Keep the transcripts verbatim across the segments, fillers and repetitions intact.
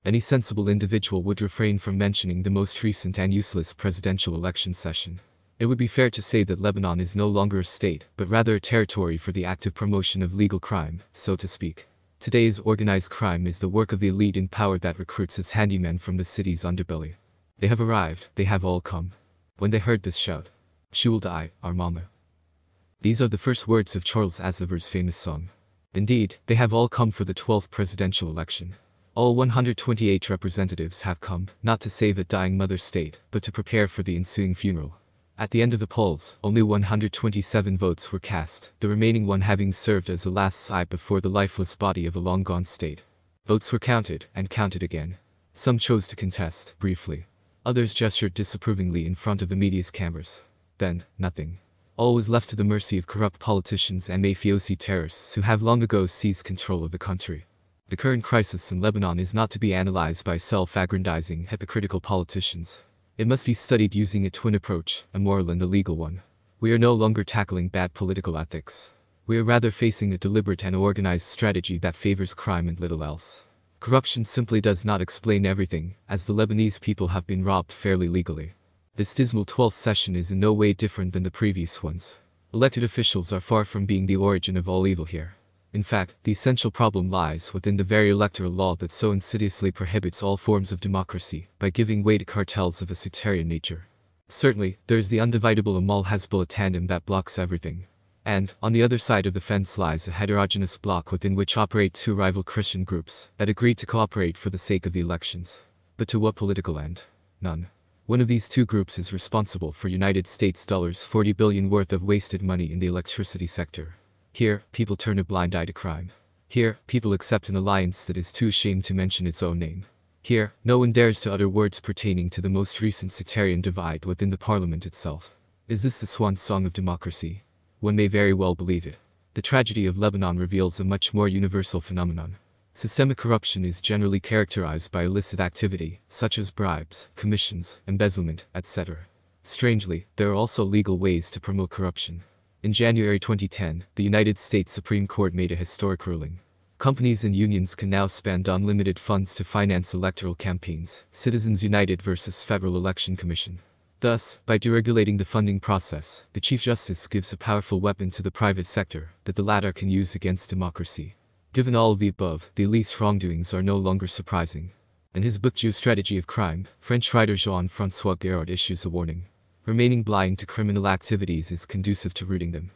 Any sensible individual would refrain from mentioning the most recent and useless presidential election session. It would be fair to say that Lebanon is no longer a state, but rather a territory for the active promotion of legal crime, so to speak. Today's organized crime is the work of the elite in power that recruits its handymen from the city's underbelly. They have arrived, they have all come. When they heard this shout, "She will die, our mama." These are the first words of Charles Aznavour's famous song. Indeed, they have all come for the twelfth presidential election. All one hundred twenty-eight representatives have come, not to save a dying mother state, but to prepare for the ensuing funeral. At the end of the polls, only one hundred twenty-seven votes were cast, the remaining one having served as a last sigh before the lifeless body of a long-gone state. Votes were counted, and counted again. Some chose to contest, briefly. Others gestured disapprovingly in front of the media's cameras. Then, nothing. All was left to the mercy of corrupt politicians and mafiosi terrorists who have long ago seized control of the country. The current crisis in Lebanon is not to be analyzed by self-aggrandizing, hypocritical politicians. It must be studied using a twin approach, a moral and a legal one. We are no longer tackling bad political ethics. We are rather facing a deliberate and organized strategy that favors crime and little else. Corruption simply does not explain everything, as the Lebanese people have been robbed fairly legally. This dismal twelfth session is in no way different than the previous ones. Elected officials are far from being the origin of all evil here. In fact, the essential problem lies within the very electoral law that so insidiously prohibits all forms of democracy, by giving way to cartels of a sectarian nature. Certainly, there is the undividable Amal-Hezbollah tandem that blocks everything. And, on the other side of the fence lies a heterogeneous bloc within which operate two rival Christian groups, that agreed to cooperate for the sake of the elections. But to what political end? None. One of these two groups is responsible for United States dollars forty billion worth of wasted money in the electricity sector. Here, people turn a blind eye to crime. Here, people accept an alliance that is too ashamed to mention its own name. Here, no one dares to utter words pertaining to the most recent sectarian divide within the parliament itself. Is this the swan song of democracy? One may very well believe it. The tragedy of Lebanon reveals a much more universal phenomenon. Systemic corruption is generally characterized by illicit activity, such as bribes, commissions, embezzlement, et cetera. Strangely, there are also legal ways to promote corruption. In January twenty ten, the United States Supreme Court made a historic ruling. Companies and unions can now spend unlimited funds to finance electoral campaigns, Citizens United versus Federal Election Commission. Thus, by deregulating the funding process, the Chief Justice gives a powerful weapon to the private sector that the latter can use against democracy. Given all of the above, the elite's wrongdoings are no longer surprising. In his book Geostrategy of Crime, French writer Jean-François Guérard issues a warning. Remaining blind to criminal activities is conducive to rooting them.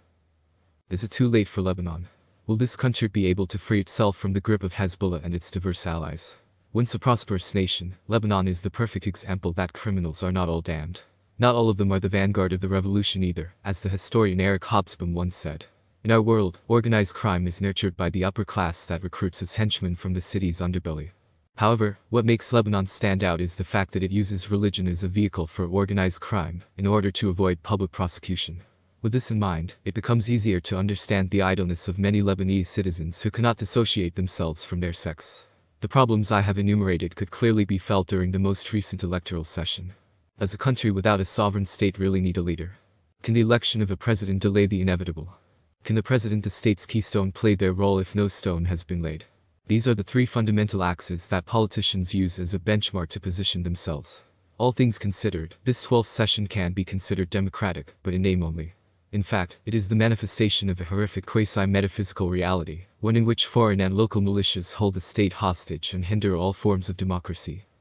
Is it too late for Lebanon? Will this country be able to free itself from the grip of Hezbollah and its diverse allies? Once a prosperous nation, Lebanon is the perfect example that criminals are not all damned. Not all of them are the vanguard of the revolution either, as the historian Eric Hobsbawm once said. In our world, organized crime is nurtured by the upper class that recruits its henchmen from the city's underbelly. However, what makes Lebanon stand out is the fact that it uses religion as a vehicle for organized crime, in order to avoid public prosecution. With this in mind, it becomes easier to understand the idleness of many Lebanese citizens who cannot dissociate themselves from their sects. The problems I have enumerated could clearly be felt during the most recent electoral session. Does a country without a sovereign state really need a leader? Can the election of a president delay the inevitable? Can the president, the state's keystone, play their role if no stone has been laid? These are the three fundamental axes that politicians use as a benchmark to position themselves. All things considered, this twelfth session can be considered democratic, but in name only. In fact, it is the manifestation of a horrific quasi-metaphysical reality, one in which foreign and local militias hold the state hostage and hinder all forms of democracy.